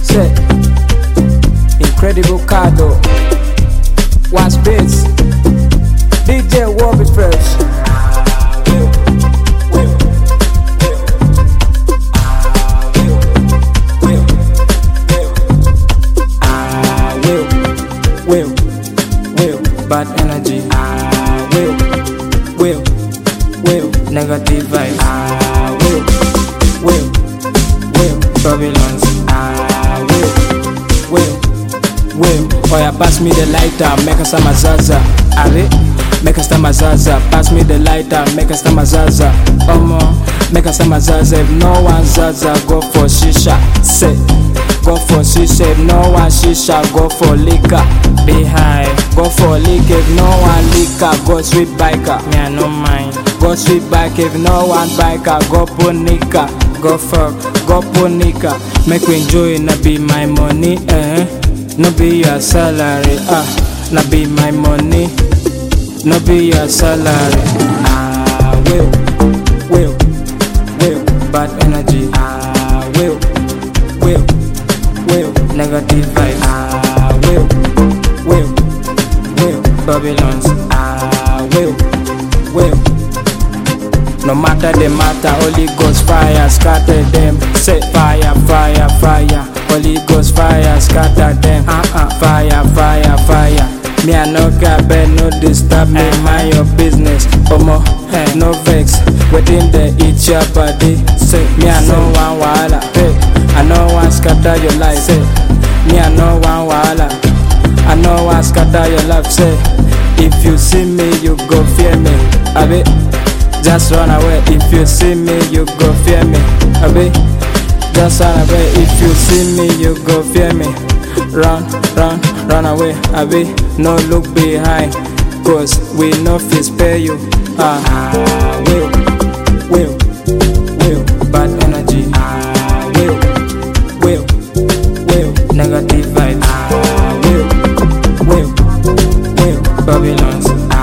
Say, Incredible Cardo, One Space, DJ Warby Fresh. Bad energy, will, negative vibes, will, turbulence, will. Oh yeah, pass me the lighter, make us some zaza. Make us some zaza. Pass me the lighter, make us some zaza. Make us some zaza. If no one zaza, go for shisha. Say, go for shisha. If no one shisha, go for liquor. Be high, go for liquor. If no one liquor, go sweet biker. Me I no mind. Go sweet bike. If no one biker, go punika. Go fuck, go punika. Make we enjoy, na be my money, no be your salary, na be my money, no be your salary. Will, bad energy. Will, negative vibes. Will, Babylons. Will. No matter the matter, Holy Ghost fire scatter them. Say fire. Holy Ghost fire scatter them. Fire. Me I no care, no disturb me, mind your business. No vex, within the eat your body. Say me I no one wahala. I no one scatter your life. Say me I no one wahala. I no one scatter your life. Say if you see me, you go fear me. Abi, just run away. If you see me, you go fear me. Abi, just run away. If you see me, you go fear me. Run away. Abi, no look behind, cause we no fit spare you. Will, bad energy. Will, negative vibes. Will, Babylons.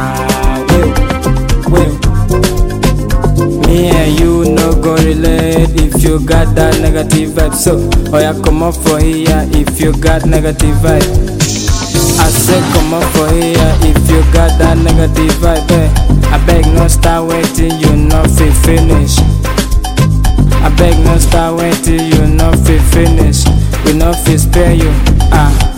Will. Me and you no go relate if you got that negative vibe. So, yeah, come up for here if you got negative vibe. I said come up for here if you got that negative vibe. I beg no start waiting, you no fit finish. I beg no start waiting, you no fit finish. We no fit spare you.